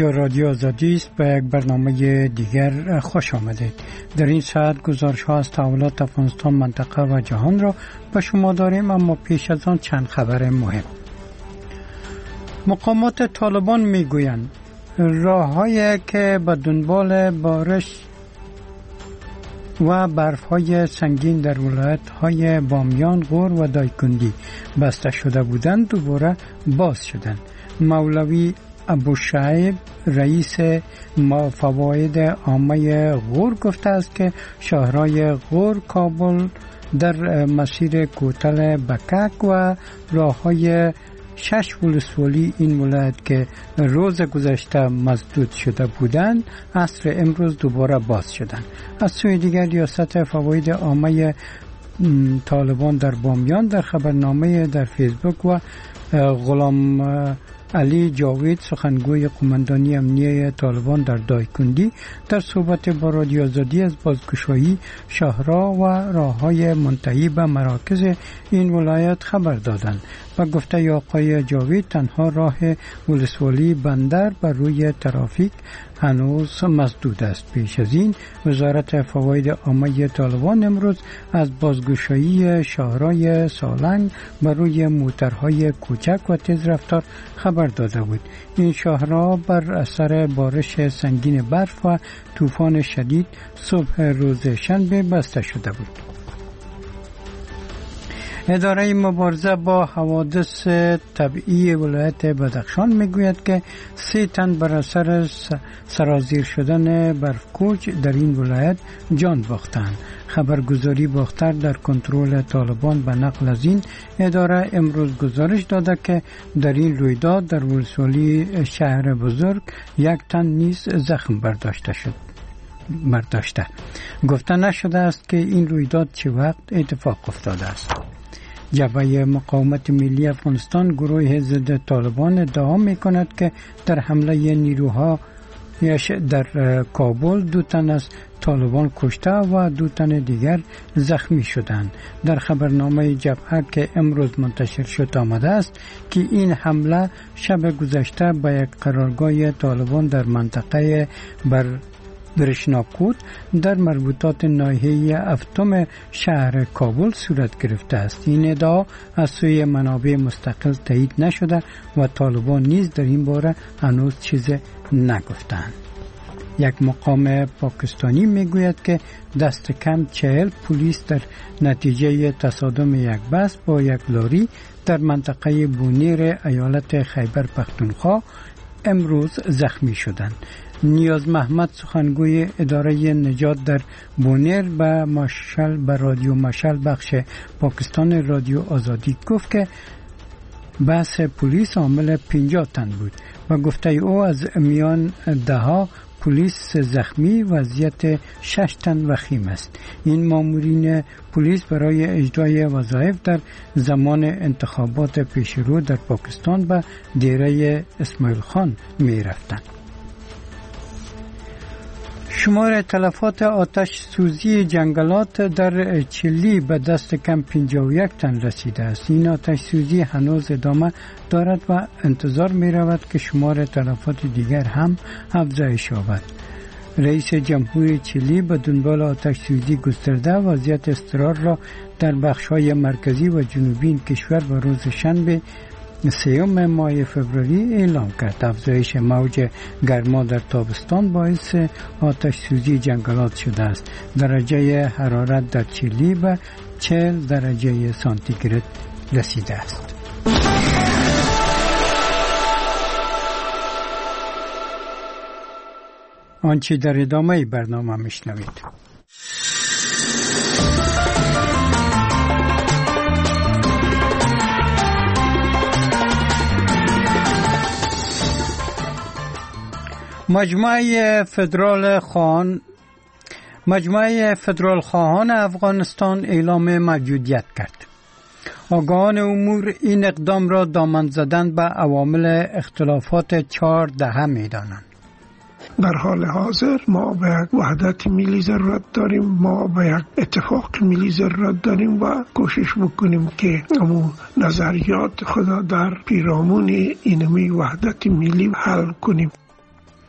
اینجا رادیو آزادی است. به یک برنامه دیگر خوش آمدید. در این ساعت گزارش ها از تحولات افغانستان، منطقه و جهان را به شما داریم، اما پیش از آن چند خبر مهم. مقامات طالبان میگویند راه‌هایی که به دنبال بارش و برف‌های سنگین در ولایت‌های بامیان، غور و دایکندی بسته شده بودند دوباره باز شدند. مولوی ابوشعیب رئیس فواید عامه غور گفته است که شهرهای غور، کابل در مسیر کوتل بکک و راه‌های 6 ولسوالی این ولایت که روز گذشته مسدود شده بودند عصر امروز دوباره باز شدند. از سوی دیگر ریاست فواید عامه طالبان در بامیان در خبرنامه در فیسبوک و غلام علی جاوید سخنگوی قماندانی امنیه طالبان در دایکندی در صحبت با رادیو آزادی از بازگشایی شهرها و راههای منتهی به مراکز این ولایت خبر دادند. و گفته آقای جاوید تنها راه ولسوالی بندر بر روی ترافیک هنوز مسدود است. پیش از این وزارت فواید عامه طالبان امروز از بازگشایی شهرهای سالنگ بر روی موترهای کوچک و تیز رفتار خبر داده بود. این شهرها بر اثر بارش سنگین برف و طوفان شدید صبح روز شنبه بسته شده بود. اداره مبارزه با حوادث طبیعی ولایت بدخشان میگوید که 3 تن بر اثر سرازیر شدن برفکوچ در این ولایت جان باختند. خبرگزاری باختر در کنترل طالبان به نقل از این اداره امروز گزارش داده که در این رویداد در ولسوالی شهر بزرگ 1 تن نیز زخم برداشته. گفته نشده است که این رویداد چه وقت اتفاق افتاده است. جبهه مقاومت ملی افغانستان گروه ضد طالبان ادعا می‌کند که در حمله نیروها در کابل 2 تن از طالبان کشته و 2 تن دیگر زخمی شدند. در خبرنامه جبهه که امروز منتشر شد آمده است که این حمله شب گذشته به یک قرارگاه طالبان در منطقه برشناکوت در مربوطات ناحیه افتم شهر کابل صورت گرفته است. این ادعا از سوی منابع مستقل تایید نشده و طالبان نیز در این باره هنوز چیز نگفتند. یک مقام پاکستانی میگوید که دست کم 40 پلیس در نتیجه تصادم یک بس با یک لاری در منطقه بونیر ایالت خیبر پختونخوا امروز زخمی شدند. نیاز محمد سخنگوی اداره نجات در بونیر به رادیو مشعل بخش پاکستان رادیو آزادی گفت که بس پلیس عامل 50 تن بود و گفته او از میان 10 پلیس زخمی وضعیت 6 تن وخیم است. این مامورین پلیس برای اجرای وظایف در زمان انتخابات پیشرو در پاکستان به دیره اسماعیل خان می رفتند. شمار تلفات آتش سوزی جنگلات در چیلی به دست کم 51 تن رسیده است. این آتش سوزی هنوز ادامه دارد و انتظار می رود که شمار تلفات دیگر هم افزایش یابد. رئیس جمهوری چیلی به دنبال آتش سوزی گسترده وضعیت اضطرار را در بخش‌های مرکزی و جنوبی این کشور به روز شنبه 3 ماه فوریه اعلام کرد. افزایش موج گرما در تابستان باعث آتش سوزی جنگلات شده است. درجه حرارت در چیلی به 40 درجه سانتیگراد رسیده است. آنچه در ادامه برنامه میشنوید. مجمع فدرال خواهان افغانستان اعلام موجودیت کرد. آگاهان امور این اقدام را دامن زدن به عوامل اختلافات 4 دهه می‌دانند. در حال حاضر ما به یک وحدت ملی ضرورت داریم، ما به یک اتفاق ملی ضرورت داریم و کوشش بکنیم که امو نظریات خدا در پیرامون اینمی وحدت ملی حل کنیم.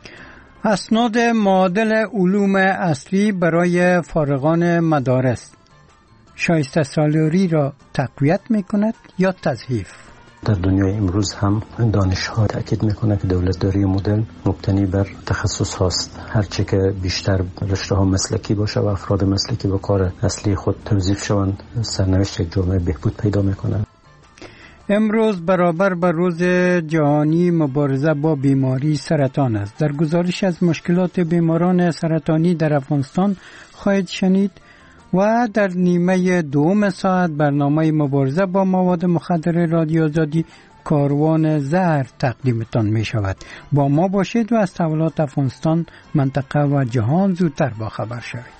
اسناد معادل علوم اصلی برای فارغان مدارس شایسته سالاری را تقویت می‌کند یا تضعیف؟ در دنیای امروز هم دانش‌ها تأکید می‌کنه که دولتداری مدرن مبتنی بر تخصص هاست. هرچه که بیشتر رشته‌ها مسلکی باشه و افراد مسلکی به کار اصلی خود توظیف شوند، سرنوشت یک جامعه بهبود پیدا می‌کنه. امروز برابر با روز جهانی مبارزه با بیماری سرطان است. در گزارش از مشکلات بیماران سرطانی در افغانستان خواهید شنید و در نیمه دوم ساعت برنامه مبارزه با مواد مخدر رادیو آزادی کاروان زهر تقدیمتان می شود. با ما باشید و از تحولات افغانستان، منطقه و جهان زودتر با خبر شوید.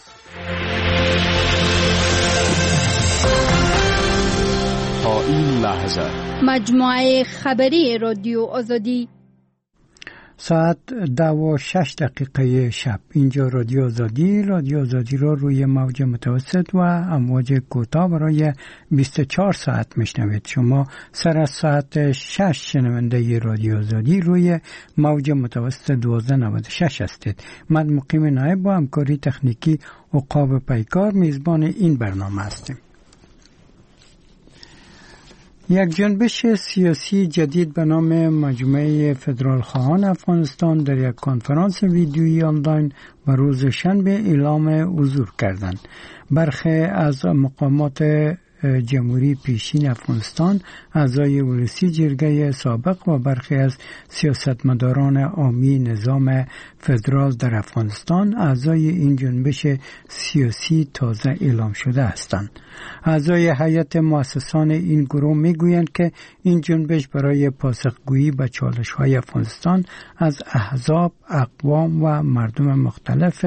تا این لحظه مجموعه خبری رادیو آزادی ساعت 10:06 شب. اینجا رادیو آزادی را روی موج متوسط و امواج کوتاه برای 24 ساعت میشنوید. شما سر از ساعت 6 شنونده رادیو آزادی روی موج متوسط 1296 هستید. من مقیم نایب با همکاری تکنیکی عقاب پیکار میزبان این برنامه هستیم. یک جنبش سیاسی جدید به نام مجمع فدرال خواهان افغانستان در یک کنفرانس ویدیویی آنلاین و روز شنبه اعلام حضور کردند. برخی از مقامات جمهوری پیشین افغانستان، اعضای ولسی جرگه سابق و برخی از سیاستمداران عامی نظام فدرال در افغانستان اعضای این جنبش سیاسی تازه اعلام شده هستند. اعضای هیئت مؤسسان این گروه میگویند که این جنبش برای پاسخگویی به چالش‌های افغانستان از احزاب، اقوام و مردم مختلف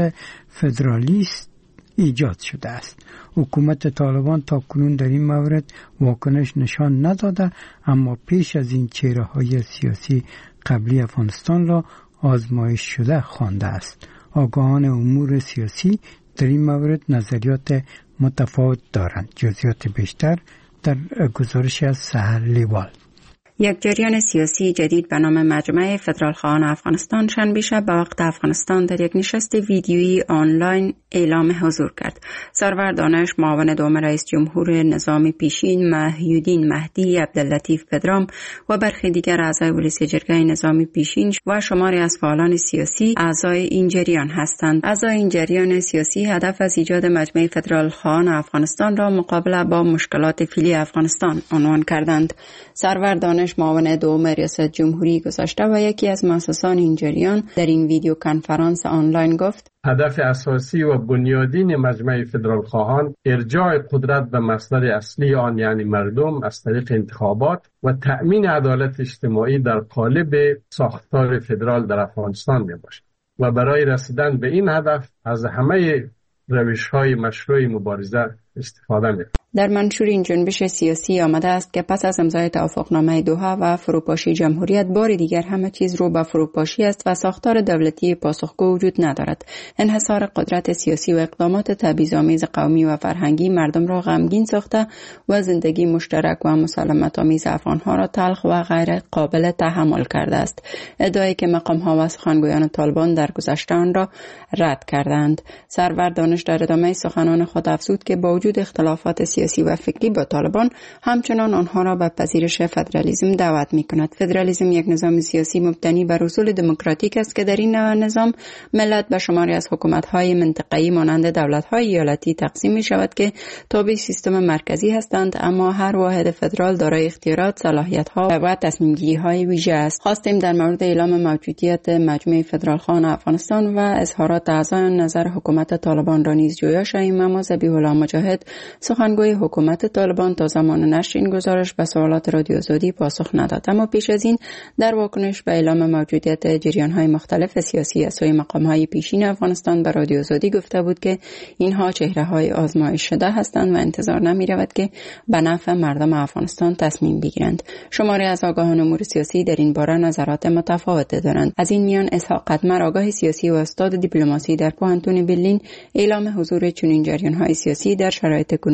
فدرالیست ایجاد شده است. حکومت طالبان تا کنون در این مورد واکنش نشان نداده، اما پیش از این چهره‌های سیاسی قبلی افغانستان را آزمایش شده خوانده است. آگاهان امور سیاسی در این مورد نظریات متفاوت دارند. جزئیات بیشتر در گزارش از سحر لیوال. یک جریان سیاسی جدید به نام مجمع فدرال خواهان افغانستان شنبه شب به وقت افغانستان در یک نشست ویدیویی آنلاین اعلام حضور کرد. سرور دانش، معاون دوم رئیس جمهور نظام پیشین محیودین مهدی، عبداللطیف پدرام و برخی دیگر اعضای ولسی جرگه نظام پیشین و شماری از فعالان سیاسی اعضای این جریان هستند. اعضای این جریان سیاسی هدف از ایجاد مجمع فدرال خواهان افغانستان را مقابله با مشکلات فعلی افغانستان عنوان کردند. سرور دانش، معاون دوم ریاست جمهوری گذشته و یکی از مؤسسان این جریان، در این ویدیو کنفرانس آنلاین گفت: هدف اساسی و بنیادین مجمع فدرال خواهان ارجاع قدرت به مصدر اصلی آن، یعنی مردم، از طریق انتخابات و تأمین عدالت اجتماعی در قالب ساختار فدرال در افغانستان می باشد و برای رسیدن به این هدف از همه روش‌های مشروع مبارزه استفاده می. در منشور این جنبش سیاسی آمده است که پس از امضای توافقنامه دوحه و فروپاشی جمهوریت، بار دیگر همه چیز رو به فروپاشی است و ساختار دولتی پاسخگو وجود ندارد. انحصار قدرت سیاسی و اقدامات تبعیض‌آمیز قومی و فرهنگی مردم را غمگین ساخته و زندگی مشترک و مسالمت‌آمیز افغان‌ها را تلخ و غیر قابل تحمل کرده است. ادعایی که مقام‌ها و سخنگویان طالبان در گذشته آن را رد کردند. سرور دانش در ادامه سخنان خود افزود که با وجود اختلافات سیاسی و فکری با طالبان، همچنان آنها را به پذیرش فدرالیسم دعوت می‌کند. فدرالیسم یک نظام سیاسی مبتنی بر اصول دموکراتیک است که در این نوع نظام ملت به شماری از حکومت‌های منطقه‌ای مانند دولت‌های ایالتی تقسیم می‌شود که تابع سیستم مرکزی هستند، اما هر واحد فدرال دارای اختیارات، صلاحیت‌ها و تصمیم‌گیری‌های ویژه است. خواستیم در مورد اعلام موجودیت مجمع فدرال خواهان افغانستان و اظهارات اعضای نظر حکومت طالبان را نیز جویا شویم، اما ذبیح الله مجاهد، سخنگوی حکومت طالبان، تا زمان نشر این گزارش به سوالات رادیو آزادی پاسخ نداد. اما پیش از این در واکنش به اعلام موجودیت جریان‌های مختلف سیاسی از سوی مقام‌های پیشین افغانستان به رادیو آزادی گفته بود که اینها چهره‌های آزمایش شده هستند و انتظار نمی‌رود که به نفع مردم افغانستان تصمیم بگیرند. شماری از آگاهان امور سیاسی در این باره نظرات متفاوت دارند. از این میان اسحاق قدمر، آگاه سیاسی و استاد دیپلماسی در پوهنتون برلین، اعلام حضور چنین جریان‌های سیاسی در شرایط کنونی افغانستان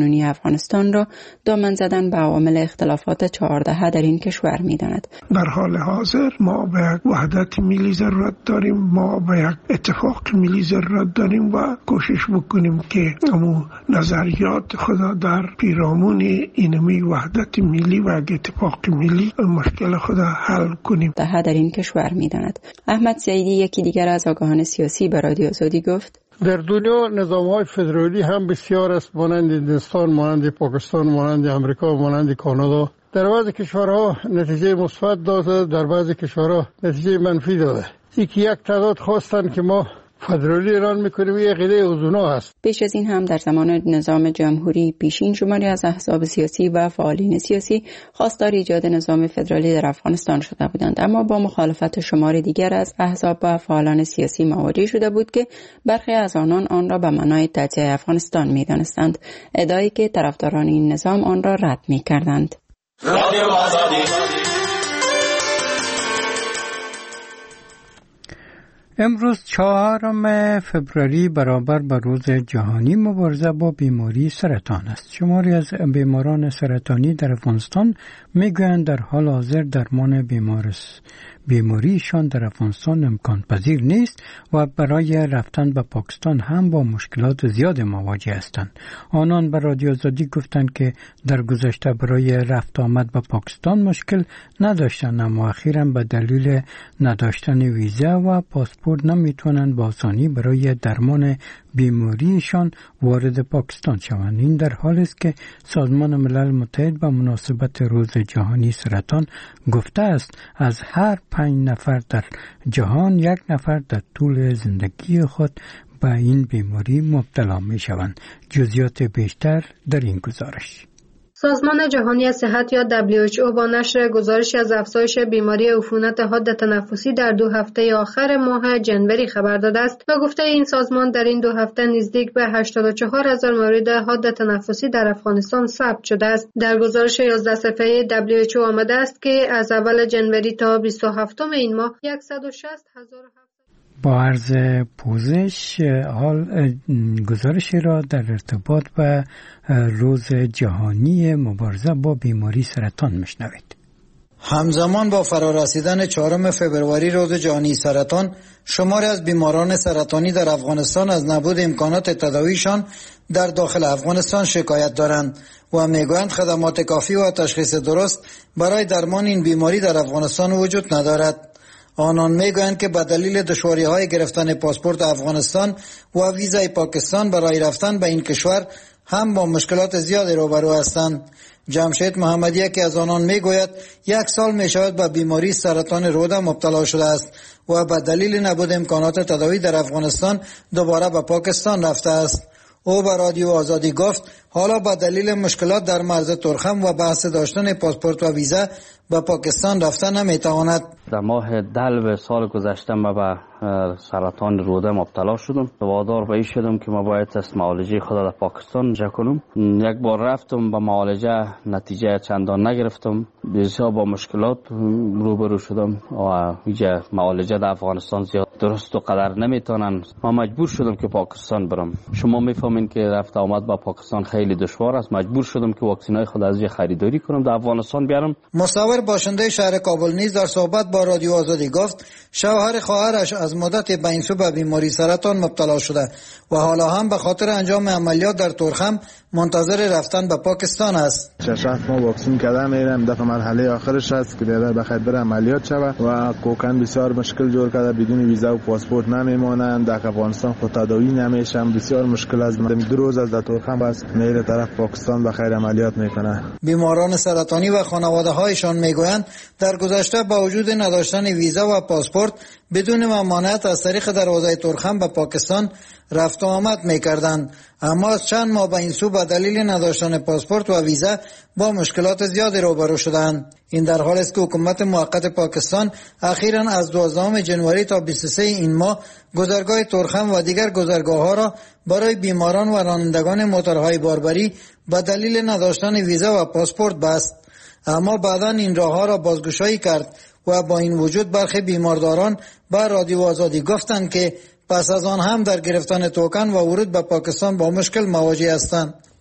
افغانستان را دامن زدن به عوامل اختلافات 14 در این کشور می‌داند. در حال حاضر ما به یک وحدت ملی ضرورت داریم، ما به یک اتفاق ملی ضرورت داریم و کوشش بکنیم که همون نظریات خدا در پیرامون اینمی وحدت ملی و اتفاق ملی مشکل خدا حل کنیم. در این کشور می‌داند. احمد سعیدی یکی دیگر از آگاهان سیاسی به رادیو آزادی گفت: در دنیا نظام‌های فدرالی هم بسیار است، مانند هندوستان، مانند پاکستان، مانند امریکا، مانند کانادا. در بعضی کشورها نتیجه مثبت داده، در بعضی کشورها نتیجه منفی داده. یک تعداد خواستن که ما فدرالی اعلان میکنیم، یه قیده اوزونا هست. بیش از این هم در زمان نظام جمهوری پیشین شماری از احزاب سیاسی و فعالین سیاسی خواستار ایجاد نظام فدرالی در افغانستان شده بودند، اما با مخالفت شماری دیگر از احزاب و فعالان سیاسی مواجه شده بود که برخی از آنان آن را به معنای تجزیه افغانستان می‌دانستند، ادعایی که طرفداران این نظام آن را رد می‌کردند. امروز 4 فوریه برابر با روز جهانی مبارزه با بیماری سرطان است. شماری از بیماران سرطانی در افغانستان میگویند در حال حاضر درمان بیماریشان در افغانستان امکان پذیر نیست و برای رفتن به پاکستان هم با مشکلات زیاد مواجه هستند. آنان به رادیو آزادی گفتند که در گذشته برای رفت آمد به پاکستان مشکل نداشتند، اما اخیراً به دلیل نداشتن ویزا و پاسپورت نمیتونند با آسانی برای درمان بیماریشان وارد پاکستان شوند. این در حالی است که سازمان ملل متحد به مناسبت روز جهانی سرطان گفته است از هر 5 نفر در جهان 1 نفر در طول زندگی خود به این بیماری مبتلا می شوند. جزئیات بیشتر در این گزارش. سازمان جهانی صحت یا WHO با نشر گزارشی از افزایش بیماری عفونت حاد تنفسی در 2 هفته آخر ماه جنوری خبر داده است و گفته این سازمان در این 2 هفته نزدیک به 84,000 مورد حاد تنفسی در افغانستان ثبت شده است. در گزارش 11 صفحه‌ای WHO آمده است که از اول جنوری تا 27 این ماه 160,000 با عرض پوزش حال گزارش را در ارتباط به روز جهانی مبارزه با بیماری سرطان میشنوید. همزمان با فرارسیدن 4 فوریه روز جهانی سرطان، شماری از بیماران سرطانی در افغانستان از نبود امکانات تداویشان در داخل افغانستان شکایت دارند و میگویند خدمات کافی و تشخیص درست برای درمان این بیماری در افغانستان وجود ندارد. آنان میگویند که به دلیل دشواری‌های گرفتن پاسپورت افغانستان و ویزای پاکستان برای رفتن به این کشور هم با مشکلات زیادی روبرو هستند. جمشید محمدی که از آنان میگوید 1 سال میشود به بیماری سرطان روده مبتلا شده است و به دلیل نبود امکانات تداوی در افغانستان دوباره به پاکستان رفته است. او به رادیو آزادی گفت حالا به دلیل مشکلات در مرز ترخم و بحث داشتن پاسپورت و ویزا به پاکستان رفتن نمیتواند. در ماه دلو سال گذشته ما به سرطان روده مبتلا شدم. وادار به این شدم که ما باید تست معالجه خود در پاکستان جا کنم. 1 بار رفتم به معالجه، نتیجه چندان نگرفتم، بسیار با مشکلات روبرو شدم و اینجا معالجه در افغانستان زیاد درست و قدر نمیتونن. ما مجبور شدم که پاکستان برم. شما میفهمین که رفت آمد با پاکستان خیلی دشوار است. مجبور شدم که واکسینای خود از خریداری کنم در افغانستان بیارم. مصور باشنده شهر کابل نیز در صحبت با رادیو آزادی گفت شوهر خواهرش از مدت به این سو به بیماری سرطان مبتلا شده و حالا هم به خاطر انجام عملیات در ترخم منتظر رفتن به پاکستان است. 6 ماه واکسین کردن میرم، دفعه مرحله آخرش است که بیادر بخاطر بر عملیات شود و کوکن بسیار مشکل جور کرده، بدون ویزا و پاسپورت نمیمونند، در افغانستان خود تداوی نمیشن، بسیار مشکل است. 2 روز از ترخم بس میره طرف پاکستان بخیر عملیات میکنه. بیماران سرطانی و خانواده هایشان میگویند در گذشته با وجود نداشتن ویزا و پاسپورت بدون ممانعت از طریق دروازه ترخم به پاکستان رفت و آمد میکردند، اما از چند ماه به این سو به دلیل نداشتن پاسپورت و ویزا با مشکلات زیادی روبرو شدند. این در حالی است که حکومت موقت پاکستان اخیراً از 12 جنوری تا 23 این ماه گذرگاه ترخم و دیگر گذرگاه‌ها را برای بیماران و رانندگان موتورهای باربری به دلیل نداشتن ویزا و پاسپورت بست، اما بعداً این راه‌ها را بازگشایی کرد و با این وجود برخی بیمارداران به رادیو آزادی گفتند که پس از آن هم در گرفتن توکن و ورود به پاکستان با مشکل مواجه هستند.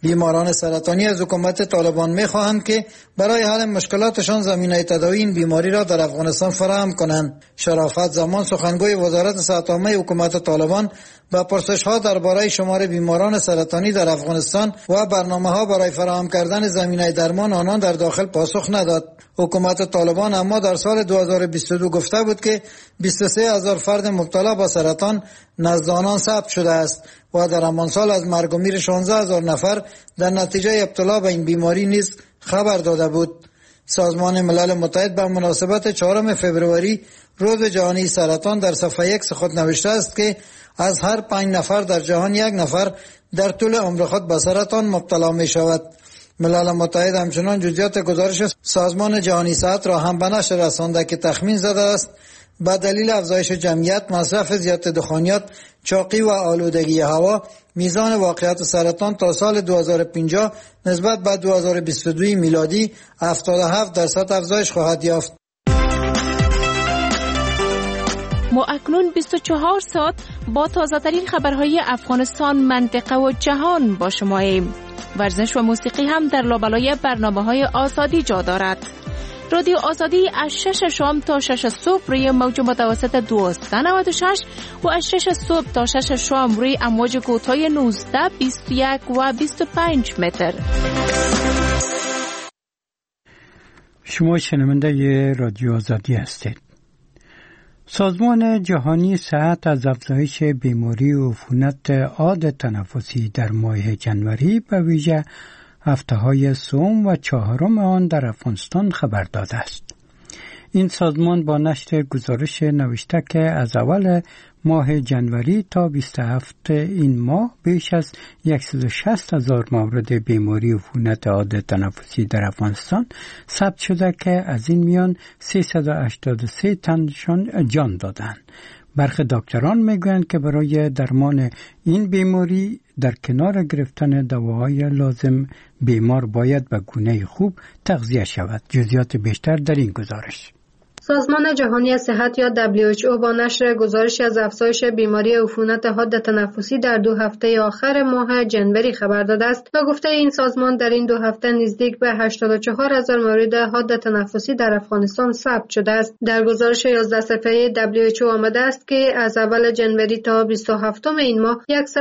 بیماران سرطانی از حکومت طالبان می‌خواهند که برای حل مشکلاتشان زمینه تداوی این بیماری را در افغانستان فراهم کنند. شرافت زمان سخنگوی وزارت صحت عامه حکومت طالبان با پرسش‌ها درباره شمار بیماران سرطانی در افغانستان و برنامه‌ها برای فراهم کردن زمینه درمان آنان در داخل پاسخ نداد. حکومت طالبان اما در سال 2022 گفته بود که 23,000 فرد مبتلا با سرطان نزد آنان ثبت شده است و در همان سال از مرگ و میر 16,000 نفر در نتیجه ابتلا به این بیماری نیز خبر داده بود. سازمان ملل متحد به مناسبت 4 فوریه روز جهانی سرطان در صفحه X خود نوشته است که از هر 5 نفر در جهان 1 نفر در طول عمر خود به سرطان مبتلا می شود. ملل متحد همچنان جزئیات گزارش سازمان جهانی صحت را هم به نشر رسانده که تخمین زده است به دلیل افزایش جمعیت، مصرف زیاد دخانیات، چاقی و آلودگی هوا، میزان واقعیت سرطان تا سال 2050 نسبت به 2022 میلادی 77% افزایش خواهد یافت. ما اکنون 24 ساعت با تازه‌ترین خبرهای افغانستان، منطقه و جهان با شماییم. ورزش و موسیقی هم در لابلای برنامه‌های آزادی جا دارد. رادیو آزادی از 6 شام تا 6 صبح روی موج متوسط 1296 و از 6 صبح تا 6 شام روی امواج کوتاه 19، 21 و 25 متر. شما شنونده رادیو آزادی هستید. سازمان جهانی صحت از افزایش بیماری و عفونت عاد تنفسی در ماه جنوری به ویژه هفته‌های سوم و چهارم آن در افغانستان خبر داده است. این سازمان با نشر گزارش نوشته که از اول ماه جنوری تا 27 این ماه بیش از 160,000 مورد بیماری عفونت عاد تنفسی در افغانستان ثبت شده که از این میان 383 تنشان جان دادند. برخی دکتران میگویند که برای درمان این بیماری در کنار گرفتن دواهای لازم بیمار باید به گونه خوب تغذیه شود. جزئیات بیشتر در این گزارش. سازمان جهانی صحت یا WHO با نشر گزارشی از افزایش بیماری عفونت حاد تنفسی در 2 هفته آخر ماه جنوری خبر داده است و گفته این سازمان در این 2 هفته نزدیک به 84,000 مورد حاد تنفسی در افغانستان ثبت شده است. در گزارش 11 صفحه‌ای WHO آمده است که از اول جنوری تا 27 این ماه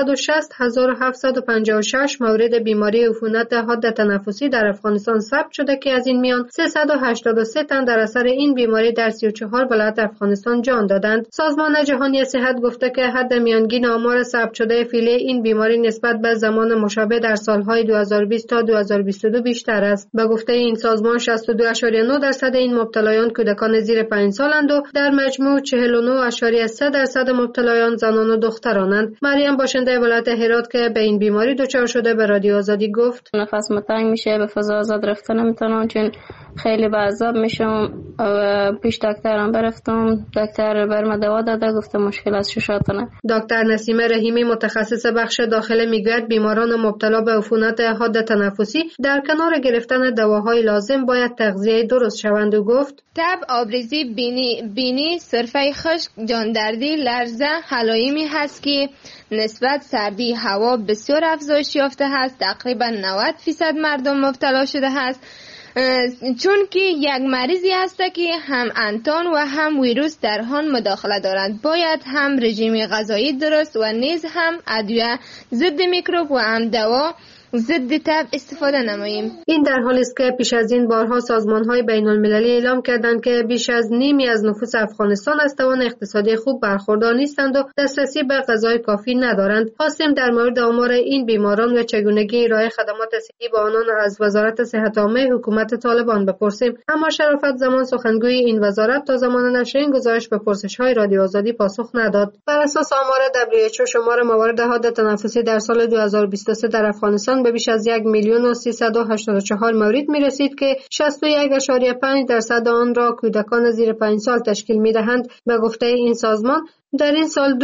160,756 مورد بیماری عفونت حاد تنفسی در افغانستان ثبت شده که از این میان 383 تن در اثر این بیماری در 34 ولایت افغانستان جان دادند. سازمان جهانی صحت گفته که حد میانگین آمار ثبت شده فعلی این بیماری نسبت به زمان مشابه در سالهای 2020 تا 2022 بیشتر است. به گفته این سازمان 62.9% این مبتلایان کودکان زیر 5 سالند و در مجموع 49.3% مبتلایان زنان و دخترانند. مریم باشنده ولایت هرات که به این بیماری دچار شده به رادیو آزادی گفت: نفس تنگ میشه، به فضا آزاد رفتن نمیتونم چون خیلی به عذاب میشم. پیش دکترم برفتم، دکتر برم دوا داده، گفته مشکل از ششاتونه. دکتر نسیمه رحیمی متخصص بخش داخل میگوید بیماران مبتلا به عفونت حاد تنفسی در کنار گرفتن دواهای لازم باید تغذیه درست شوند و گفت: تب، آبریزی بینی، سرفه خشک، جاندردی، لرزه، علائمی هست که نسبت سردی هوا بسیار افزایش یافته است. تقریبا 90% مردم مبتلا شده است، چون که یک مریضی هست که هم انتان و هم ویروس در آن مداخله دارند. باید هم رژیم غذایی درست و نیز هم ادویه ضد میکروب و هم دوا ضد تب استفاده نماییم. این در حالی است که پیش از این بارها سازمان‌های بین‌المللی اعلام کردند که بیش از نیمی از نفوس افغانستان از توان اقتصادی خوب برخوردار نیستند و دسترسی به غذای کافی ندارند. خواستیم در مورد آمار این بیماران و چگونگی ارائه خدمات صحی به آنان از وزارت صحت عامه حکومت طالبان بپرسیم، اما شرافت زمان سخنگوی این وزارت تا زمان نشر این گزارش به پرسش‌های رادیو آزادی پاسخ نداد. بر اساس آمار WHO شمار موارد حاد تنفسی در سال 2023 در افغانستان به بیش از 1,384,000 مورد می رسید که 61.5% آن را کودکان زیر 5 سال تشکیل می دهند. به گفته این سازمان در این سال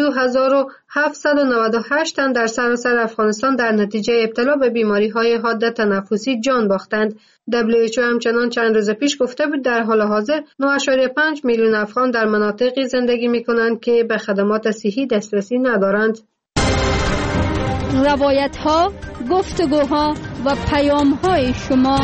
2798 تن در سراسر افغانستان در نتیجه ابتلا به بیماری های حاد تنفسی جان باختند. WHO همچنان چند روز پیش گفته بود در حال حاضر 9.5 میلیون افغان در مناطقی زندگی می کنند که به خدمات صحی دسترسی ندارند. روایت ها، گفتگوها و پیام های شما.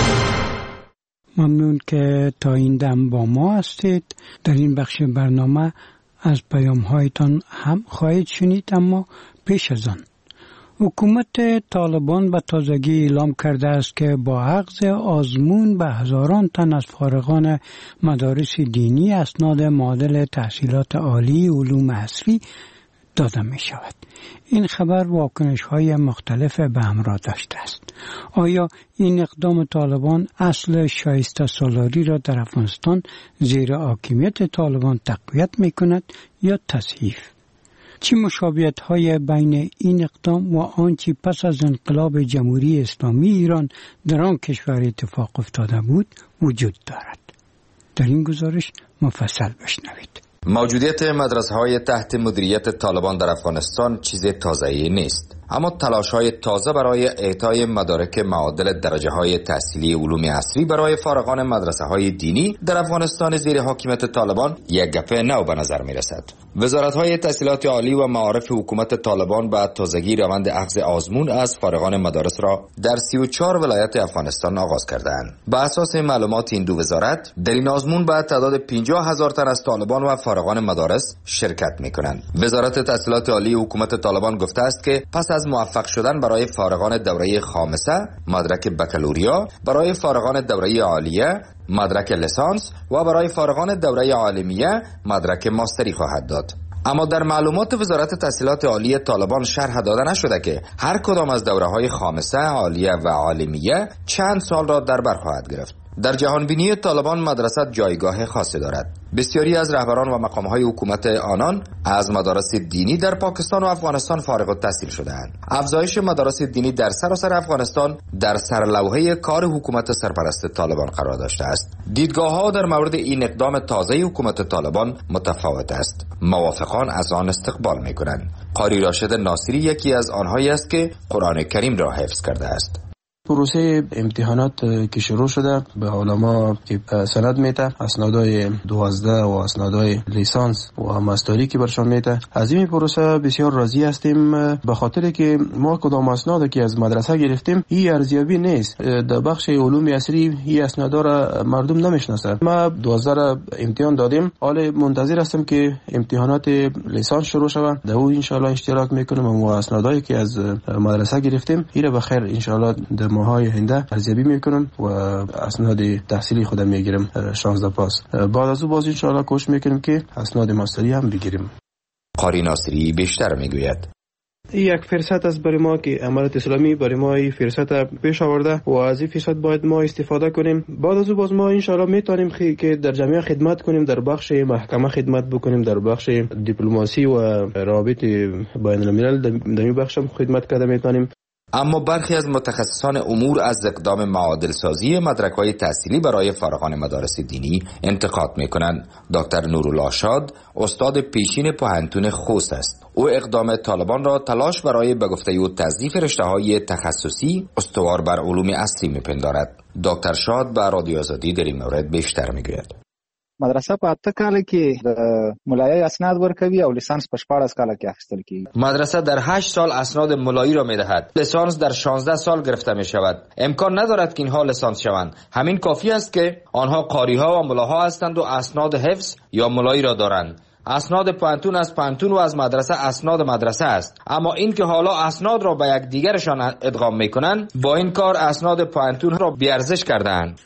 ممنون که تا این دم با ما هستید. در این بخش برنامه از پیام هایتان هم خواهید شنید، اما پیش از آن حکومت طالبان به تازگی اعلام کرده است که با اخذ آزمون به هزاران تن از فارغان مدارس دینی اسناد معادل تحصیلات عالی علوم عصری داده می شود. این خبر واکنش های مختلف به همراه داشته است. آیا این اقدام طالبان اصل شایسته سالاری را در افغانستان زیر حاکمیت طالبان تقویت می کند یا تضعیف؟ چه مشابهت های بین این اقدام و آنچه پس از انقلاب جمهوری اسلامی ایران در آن کشور اتفاق افتاده بود وجود دارد؟ در این گزارش مفصل بشنوید. موجودیت مدرسه‌های تحت مدیریت طالبان در افغانستان چیز تازه‌ای نیست، اما تلاش‌های تازه برای اعطای مدارک معادل درجه‌های تحصیلی علوم عصری برای فارغان مدرسه‌های دینی در افغانستان زیر حاکمیت طالبان یک گپ نو به نظر می‌رسد. وزارت‌های تحصیلات عالی و معارف حکومت طالبان به تازگی روند اخذ آزمون از فارغان مدارس را در 34 ولایت افغانستان آغاز کردند. به اساس معلومات این دو وزارت، در این آزمون به تعداد 50,000 تن از طالبان و فارغان مدارس شرکت می‌کنند. وزارت تحصیلات عالی حکومت طالبان گفته است که پس از موفق شدن برای فارغان دوره خامسه مدرک بکالوریا، برای فارغان دوره عالیه مدرک لیسانس و برای فارغان دوره عالمیه مدرک ماستری خواهد داد. اما در معلومات وزارت تحصیلات عالی طالبان شرح داده نشده که هر کدام از دوره‌های خامسه، عالیه و عالمیه چند سال را در بر خواهد گرفت. در جهانبینی طالبان مدرسه جایگاه خاصی دارد. بسیاری از رهبران و مقام‌های حکومت آنان از مدارس دینی در پاکستان و افغانستان فارغ التحصیل شده‌اند. افزایش مدارس دینی در سراسر افغانستان در سرلوحه کار حکومت سرپرست طالبان قرار داشته است. دیدگاه‌ها در مورد این اقدام تازه حکومت طالبان متفاوت است. موافقان از آن استقبال می‌کنند. قاری راشد ناصری یکی از آنهایی است که قرآن کریم را حفظ کرده است. پروسه امتحانات که شروع شده به علما که سند میده، اسنادای 12 و اسنادای لیسانس و ماستری که برشان میده، از این پروسه بسیار راضی هستیم، به خاطر که ما کدام اسناد که از مدرسه گرفتیم این ارزیابی نیست. در بخش علوم عصری این اسنادا را مردم نمیشناسه. ما 12 را امتحان دادیم، حالا منتظر هستم که امتحانات لیسانس شروع شود، در اون ان شاء الله اشتراک میکنیم و اسنادایی که از مدرسه گرفتیم این به خیر ان شاء الله ماهای هنده ارزیابی میکنم و اسناد تحصیلی خودم میگیرم 16 پاس. بعد از او باز ان شاء الله کوشش میکنیم که اسناد ماستری هم بگیریم. قاری ناصری بیشتر میگوید یک فرصت است برای ما که امارت اسلامی برای ما این فرصت پیش آورده و از این فرصت باید ما استفاده کنیم. بعد از او باز ما ان شاء الله میتونیم که در جامعه خدمت کنیم، در بخش محکمه خدمت بکنیم، در بخش دیپلماسی و روابط بین الملل در این بخش هم خدمت کرده میتونیم. اما برخی از متخصصان امور از اقدام معادل سازی مدرک‌های تحصیلی برای فارغان مدارس دینی انتقاد می‌کنند. دکتر نورالله شاد استاد پیشین پوهنتون خوست است. او اقدام طالبان را تلاش برای به گفته او تضعیف رشته‌های تخصصی استوار بر علوم عصری می‌پندارد. دکتر شاد به رادیو آزادی در این مورد بیشتر می‌گوید. مدرسه په 8 کال کې د مولایي اسناد ورکوي او لیسانس په 14 کال کې اخیستل کیږي. مدرسه در 8 سال اسناد مولایی را میدهد. لیسانس در 16 سال گرفته می شود. امکان ندارد که اینها لیسانس شوند. همین کافی است که آنها قاری‌ها و ملاها هستند و اسناد حفظ یا مولایی را دارند. اسناد پانتون از پانتون و از مدرسه اسناد مدرسه است، اما این که حالا اسناد را به یک دیگرشان ادغام میکنند، با این کار اسناد پانتون را بی‌ارزش کردند.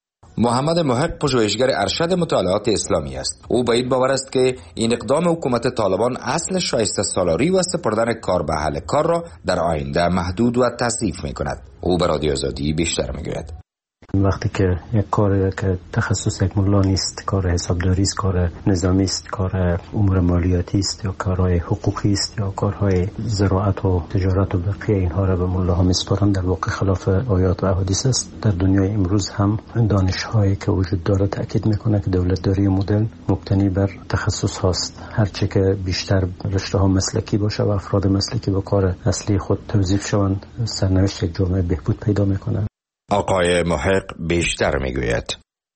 محمد محق پژوهشگر ارشد مطالعات اسلامی است. او به این باور است که این اقدام حکومت طالبان اصل شایسته سالاری و سپردن کار به اهل کار را در آینده محدود و تضعیف می‌کند. او به رادیو آزادی بیشتر می‌گوید. وقتی که یک کار که تخصص یک ملا نیست، کار حسابداری است، کار نظامی است، کار امور مالیاتی است یا کارهای حقوقی است یا کارهای زراعت و تجارت و بقیه اینها را به ملاها میسپارند، در واقع خلاف آیات و احادیث است. در دنیای امروز هم دانش‌هایی که وجود داره تاکید میکنه که دولتداری مدرن مبتنی بر تخصص هاست. هرچه که بیشتر رشته‌ها مسلکی باشه و افراد مسلکی به کار اصلی خود توظیف شوند، سرنوشت یک جامعه بهبود پیدا میکنه. آقای محق بیشتر میگوید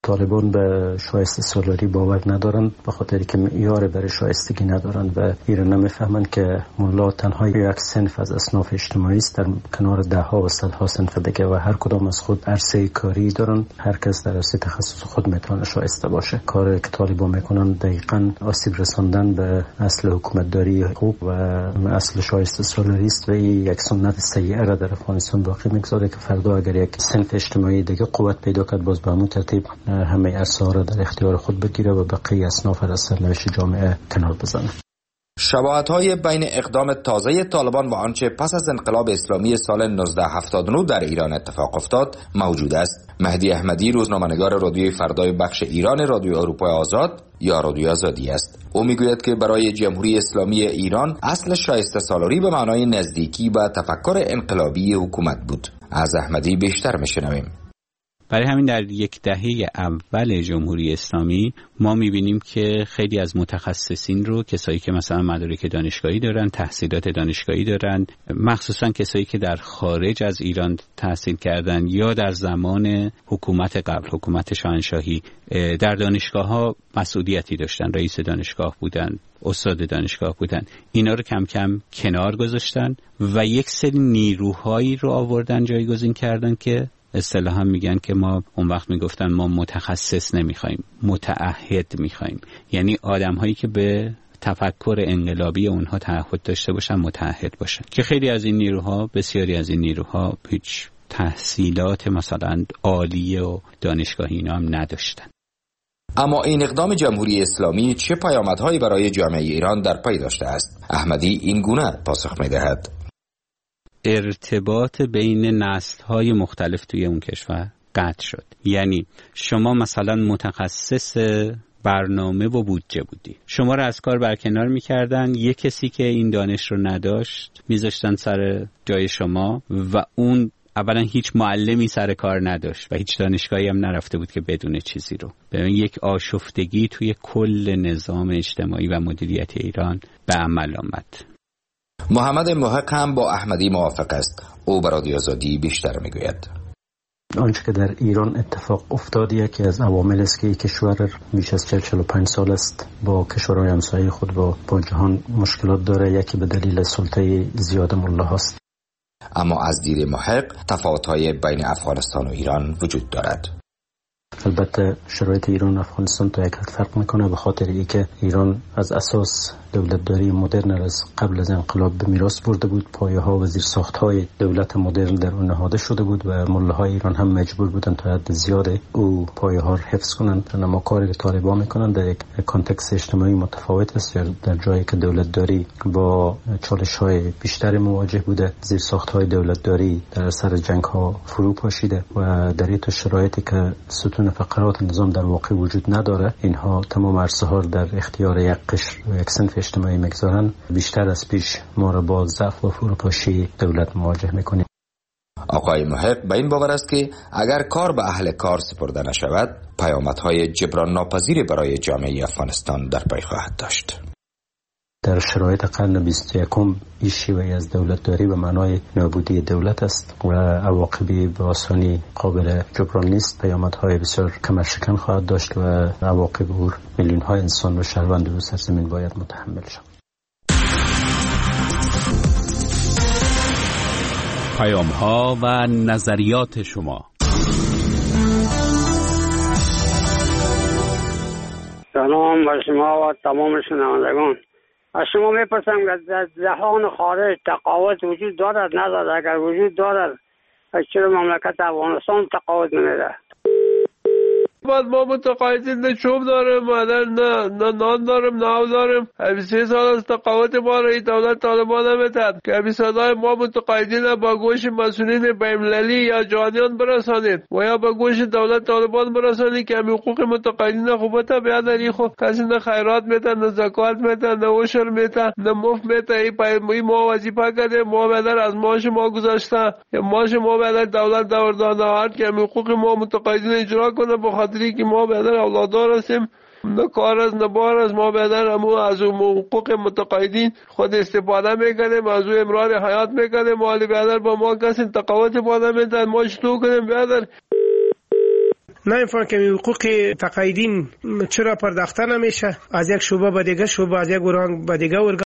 طالبان به شایسته سالاری باور ندارند، به خاطر که معیار برای شایستگی ندارند و ایران نمیفهمند که ملا تنها یک صنف از اصناف اجتماعی است در کنار دهها و صدها صنف دیگه و هر کدام از خود عرصه کاری دارند. هر کس در عرصه تخصص خود میتونه شایسته باشه. کاری که طالبان میکنن دقیقاً آسیب رساندن به اصل حکومتداری خوب و اصل شایسته سالاری است و این یک سنت سیئه را در افغانستان باقی میگذاره که فردا اگر یک صنف اجتماعی دیگه قوت پیدا کرد باز به همون ترتیب همه عرصه ها را در اختیار خود بگیره و بقیه اصناف را از سرنوشت جامعه کنار بزنه. شباهت‌های بین اقدام تازه طالبان و آنچه پس از انقلاب اسلامی سال 1979 در ایران اتفاق افتاد موجود است. مهدی احمدی، روزنامه‌نگار رادیوی فردای بخش ایران رادیو اروپای آزاد یا رادیو آزادی است. او میگوید که برای جمهوری اسلامی ایران اصل شایسته سالاری به معنای نزدیکی و تفکر انقلابی حکومت بود. از احمدی بیشتر میشنویم. برای همین در یک دهه اول جمهوری اسلامی ما میبینیم که خیلی از متخصصین رو، کسایی که مثلا مدارک دانشگاهی دارن، تحصیلات دانشگاهی دارن، مخصوصا کسایی که در خارج از ایران تحصیل کردن یا در زمان حکومت قبل، حکومت شاهنشاهی، در دانشگاه ها مسئولیتی داشتن، رئیس دانشگاه بودن، استاد دانشگاه بودن، اینا رو کم کم کنار گذاشتن و یک سری نیروهایی رو آوردن جایگزین کردن که اصطلاحاً میگن که ما اون وقت میگفتن ما متخصص نمیخوایم، متعهد میخوایم، یعنی آدم‌هایی که به تفکر انقلابی اونها تعهد داشته باشن، متعهد باشن، که خیلی از این نیروها، بسیاری از این نیروها هیچ تحصیلات مثلا عالیه و دانشگاهی اینا هم نداشتن. اما این اقدام جمهوری اسلامی چه پیامدهایی برای جامعه ایران در پی داشته است؟ احمدی این گونه پاسخ میدهد: ارتباط بین نسل‌های مختلف توی اون کشور قطع شد. یعنی شما مثلا متخصص برنامه و بودجه بودی، شما رو از کار برکنار می‌کردن، یک کسی که این دانش رو نداشت می‌ذاشتن سر جای شما و اون اولا هیچ معلمی سر کار نداشت و هیچ دانشگاهی هم نرفته بود که بدون چیزی رو. ببین یک آشفتگی توی کل نظام اجتماعی و مدیریت ایران به عمل آمد. محمد محق هم با احمدی موافق است. او به رادیو آزادی بیشتر میگوید. آنچه که در ایران اتفاق افتاد یکی از عوامل است که کشور بیش از 45 سال است با کشورهای همسایه خود با جهان مشکلات داره. یکی به دلیل سلطه زیاد ملاهاست. اما از دید محق تفاوت‌های بین افغانستان و ایران وجود دارد. البته شرایط ایران و افغانستان تا یک حد فرق میکنه، به خاطر اینکه ایران از اساس دولتداری مدرن از قبل از انقلاب به میراث برده بود. پایه‌ها و زیرساخت‌های دولت مدرن در اون نهاده شده بود و ملاهای ایران هم مجبور بودن تا حد زیاد او پایه‌ها را حفظ کنند. اما کاری که طالبان میکنن در یک کانتکست اجتماعی متفاوت است. در جایی که دولتداری با چالش‌های بیشتر مواجه بوده، زیرساخت‌های دولتداری در اثر جنگ‌ها فرو پاشیده و در این شرایطی که ستون فقرات نظام در واقع وجود نداره، اینها تمام عرصه‌ها در اختیار یک قشر و یک صنف اجتماعی میگذارن. بیشتر از پیش ما را با ضعف و فروپاشی دولت مواجه میکنیم. آقای محق به این باور است که اگر کار به اهل کار سپرده نشود، پیامدهای جبران ناپذیری برای جامعه افغانستان در پی خواهد داشت. در شرایط قرن 21 این شیوه از دولتداری به معنای نابودی دولت است و عواقبی به آسانی قابل جبران نیست. پیامدهای بسیار کمرشکن خواهد داشت و عواقب او میلیون‌های انسان و شهروند روی سرزمین باید متحمل شود. پیام‌ها و نظریات شما. سلام بر شما و تمام شنوندگان. از شما میپرسم که در جهان خارج تقاوت وجود دارد ندارد؟ اگر وجود دارد چرا مملکت افغانستان تقاوت نمیده؟ بعد ما متقاعدین نه چوب داریم، نه نان داریم، نه آب داریم. 23 سال از تقاوت ما را دولت طالبان نمیتد که صدای ما متقاعدین با گوش مسئولین بین‌المللی یا جهانیان برسانید و یا با گوش دولت طالبان برسانید که حقوق متقاعدین خوبت بیاد. این خو کسی نه خیرات میتن، نه زکات میتن، نه عشر میتن، نه مفت میتن. این ما وظیفه کرده، ما بدر از معاش ما گذاشته، معاش ما بدر دولت داده که حقوق ما متقاعدین اجرا کنه. بخاطر که ما بدر اولادار هستیم، نه کار از نه بار از ما بدر اما از حقوق متقاعدین خود استفاده میکنیم، از او امرار حیات میکنیم. مالی بدر با ما کسی تقاوت باده میدن، ما چطور کنیم بدر؟ نمیفهمم که حقوق تقاعدین چرا پرداخته نمیشه، از یک شعبه به دیگه شعبه، از یک ارگان به دیگه ارگان